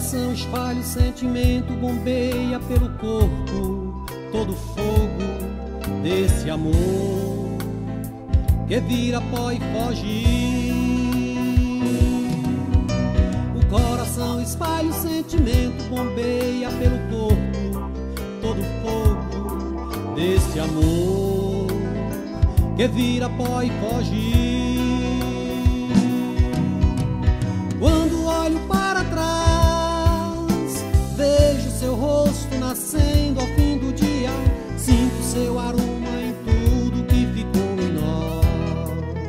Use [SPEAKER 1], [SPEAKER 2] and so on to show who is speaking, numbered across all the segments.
[SPEAKER 1] coração espalha o sentimento, bombeia pelo corpo todo o fogo desse amor que vira pó e foge. O coração espalha o sentimento, bombeia pelo corpo todo o fogo desse amor que vira pó e foge. Quando olho para trás, vejo seu rosto nascendo ao fim do dia, sinto seu aroma em tudo que ficou em nós.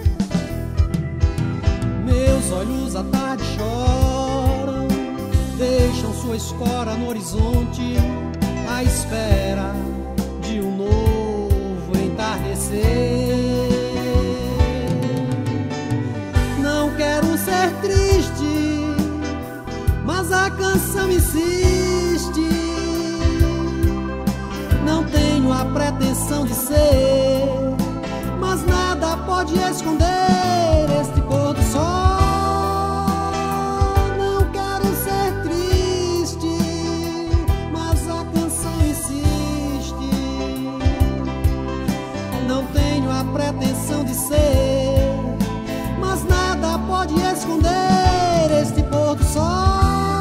[SPEAKER 1] Meus olhos à tarde choram, deixam sua escora no horizonte, à espera de um novo entardecer. Não quero ser triste, mas a canção insiste. Não tenho a pretensão de ser, mas nada pode esconder este pôr do sol. Não quero ser triste, mas a canção insiste. Não tenho a pretensão de ser, mas nada pode esconder este pôr do sol.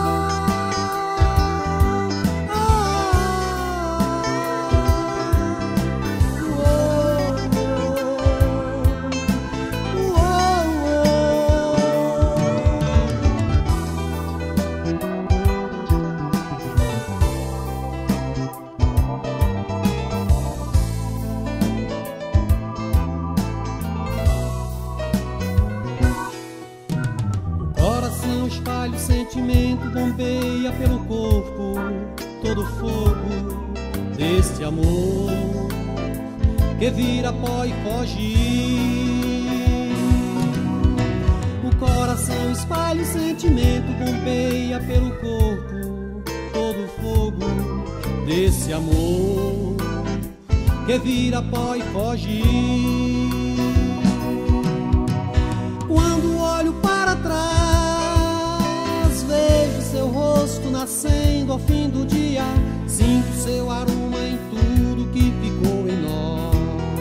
[SPEAKER 1] Espalha o sentimento, bombeia pelo corpo todo o fogo deste amor que vira pó e foge. O coração espalha o sentimento, bombeia pelo corpo todo o fogo desse amor que vira pó e foge. Quando olho para trás, vejo seu rosto nascendo ao fim do dia, sinto seu aroma em tudo que ficou em nós.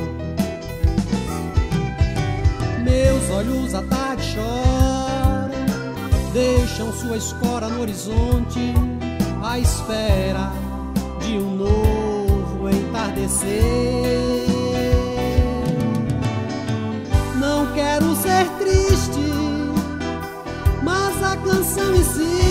[SPEAKER 1] Meus olhos à tarde choram, deixam sua escora no horizonte, à espera de um novo entardecer. Não quero ser triste, mas a canção em si